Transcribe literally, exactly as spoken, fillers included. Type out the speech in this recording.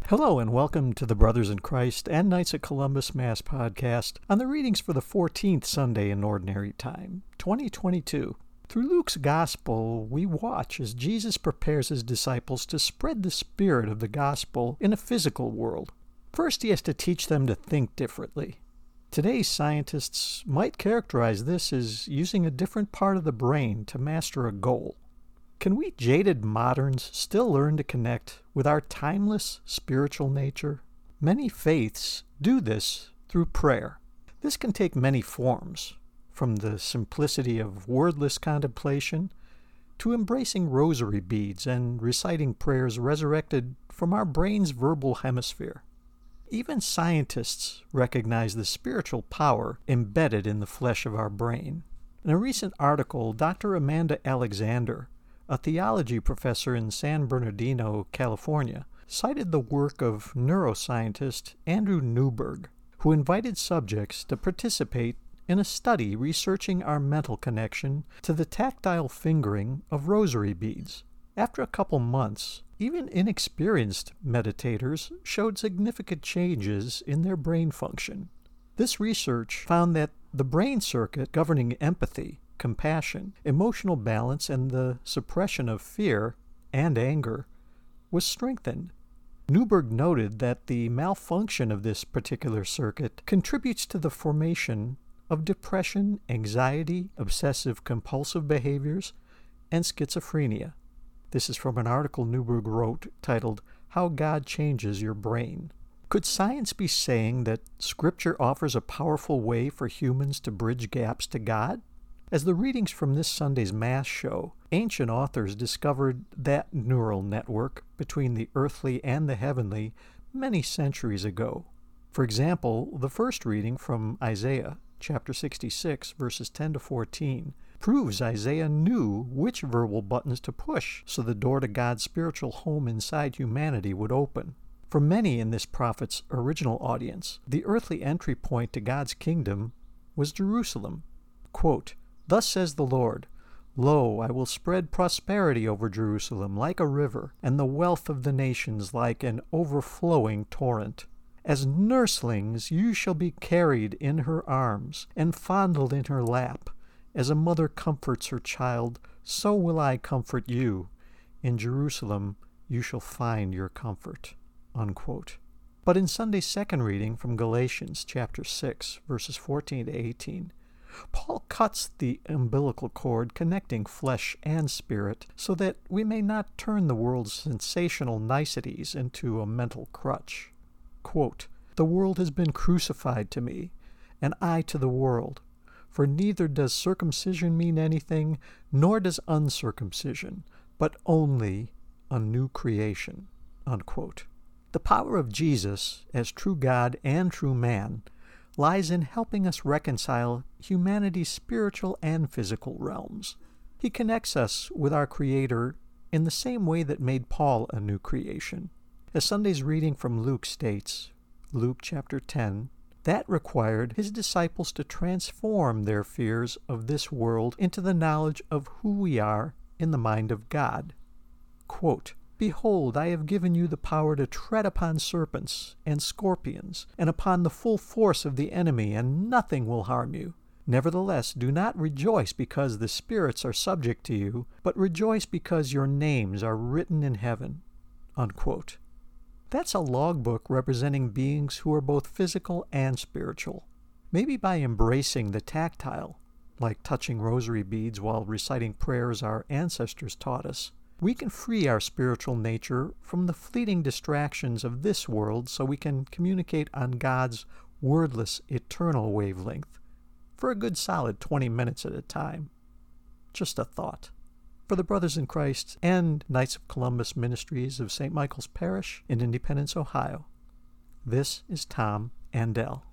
Hello and welcome to the Brothers in Christ and Knights of Columbus Mass podcast on the readings for the fourteenth Sunday in Ordinary Time, twenty twenty-two. Through Luke's Gospel, we watch as Jesus prepares his disciples to spread the spirit of the gospel in a physical world. First, he has to teach them to think differently. Today's scientists might characterize this as using a different part of the brain to master a goal. Can we jaded moderns still learn to connect with our timeless spiritual nature? Many faiths do this through prayer. This can take many forms, from the simplicity of wordless contemplation to embracing rosary beads and reciting prayers resurrected from our brain's verbal hemisphere. Even scientists recognize the spiritual power embedded in the flesh of our brain. In a recent article, Doctor Amanda Alexander, a theology professor in San Bernardino, California, cited the work of neuroscientist Andrew Newberg, who invited subjects to participate in a study researching our mental connection to the tactile fingering of rosary beads. After a couple months, even inexperienced meditators showed significant changes in their brain function. This research found that the brain circuit governing empathy, compassion, emotional balance, and the suppression of fear and anger was strengthened. Newberg noted that the malfunction of this particular circuit contributes to the formation of depression, anxiety, obsessive-compulsive behaviors, and schizophrenia. This is from an article Newberg wrote titled, "How God Changes Your Brain." Could science be saying that Scripture offers a powerful way for humans to bridge gaps to God? As the readings from this Sunday's Mass show, ancient authors discovered that neural network between the earthly and the heavenly many centuries ago. For example, the first reading from Isaiah, chapter sixty-six, verses ten to fourteen, proves Isaiah knew which verbal buttons to push so the door to God's spiritual home inside humanity would open. For many in this prophet's original audience, the earthly entry point to God's kingdom was Jerusalem. Quote, "Thus says the Lord, Lo, I will spread prosperity over Jerusalem like a river, and the wealth of the nations like an overflowing torrent. As nurslings you shall be carried in her arms, and fondled in her lap. As a mother comforts her child, so will I comfort you. In Jerusalem you shall find your comfort." Unquote. But in Sunday's second reading from Galatians chapter six, verses fourteen to eighteen, Paul cuts the umbilical cord connecting flesh and spirit so that we may not turn the world's sensational niceties into a mental crutch. Quote, "The world has been crucified to me, and I to the world. For neither does circumcision mean anything, nor does uncircumcision, but only a new creation." Unquote. The power of Jesus as true God and true man lies in helping us reconcile humanity's spiritual and physical realms. He connects us with our Creator in the same way that made Paul a new creation. As Sunday's reading from Luke states, Luke chapter ten, that required his disciples to transform their fears of this world into the knowledge of who we are in the mind of God. Quote, "Behold, I have given you the power to tread upon serpents and scorpions, and upon the full force of the enemy, and nothing will harm you. Nevertheless, do not rejoice because the spirits are subject to you, but rejoice because your names are written in heaven." Unquote. That's a logbook representing beings who are both physical and spiritual. Maybe by embracing the tactile, like touching rosary beads while reciting prayers our ancestors taught us, we can free our spiritual nature from the fleeting distractions of this world so we can communicate on God's wordless, eternal wavelength for a good solid twenty minutes at a time. Just a thought. For the Brothers in Christ and Knights of Columbus Ministries of Saint Michael's Parish in Independence, Ohio, this is Tom Andel.